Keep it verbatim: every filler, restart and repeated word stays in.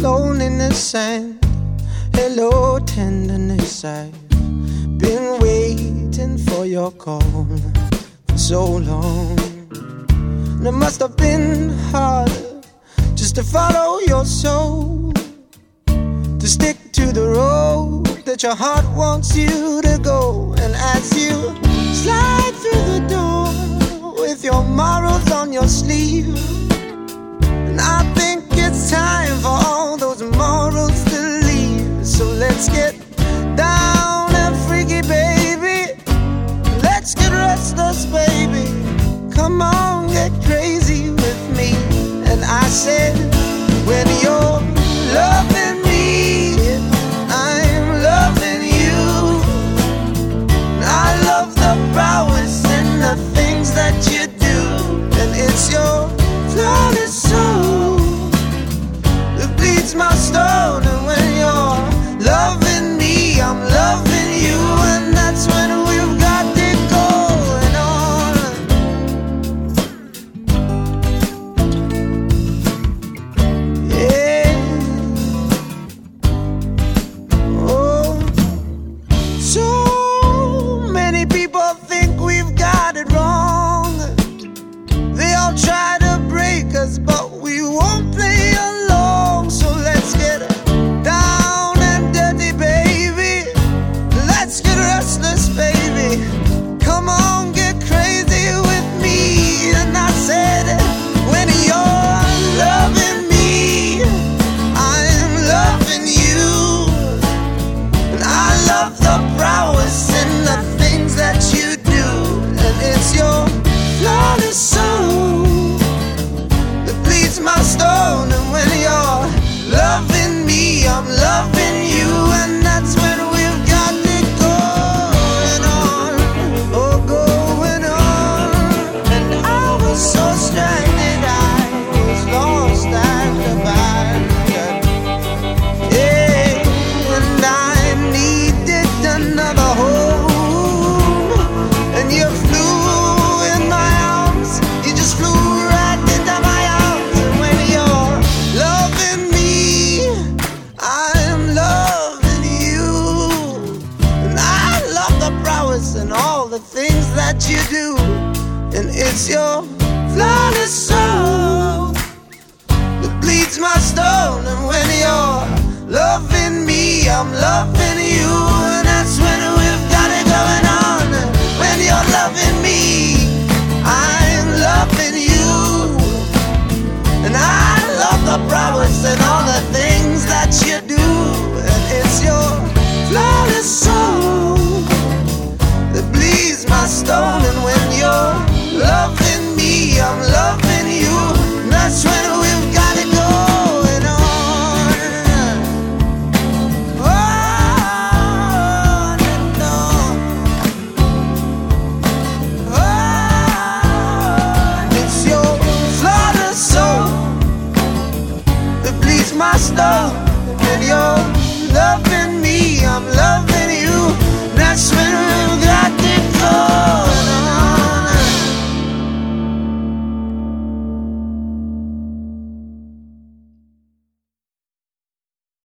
loneliness and hello tenderness. I've been waiting for your call for so long. And it must have been hard just to follow your soul, to stick to the road that your heart wants you to go. And as you slide through the door with your morals on your sleeve, and I think it's time for all those morals to leave. So let's get down and freaky, baby. Let's get restless, baby. Come on, get crazy with me. And I said, when you're loving me, I'm loving you. And I love the prowess and the things that you do. And it's your flawless soul that bleeds my stone. And when you're loving me, I'm loving you. And that's when we've got it going on. Yeah. Oh, so many people think we've got it wrong. They all try to break us, but we won't play along. So let's get down and dirty, baby. Let's get restless, baby. Come on, get crazy with me. And I said, when you're loving me, I'm loving you. And I love the prowess and the things that you do. And it's your flawless soul that bleeds my stone. And when you're loving me, I'm loving you. And that's when we've got it going on. Oh, going on. And I was so stranded, I was lost and abandoned. Yeah, and I needed another home. And you flew in my arms, you just flew right into my arms. And when you're loving me, I'm loving you. And I love the prowess and all the things that you do. And it's your flawless soul that bleeds my stone. And when you're loving me, I'm loving you. And that's when we've got it going on. When you're loving me, I'm loving you. And I love the prowess and all the things that you do. And it's your flawless soul that bleeds my stone. And when you're loving me, I'm loving you. And that's when we've got it going on. On and on. On. It's your flawless soul that bleeds my stone. When you're loving me, I'm loving you. That's when we've got it going.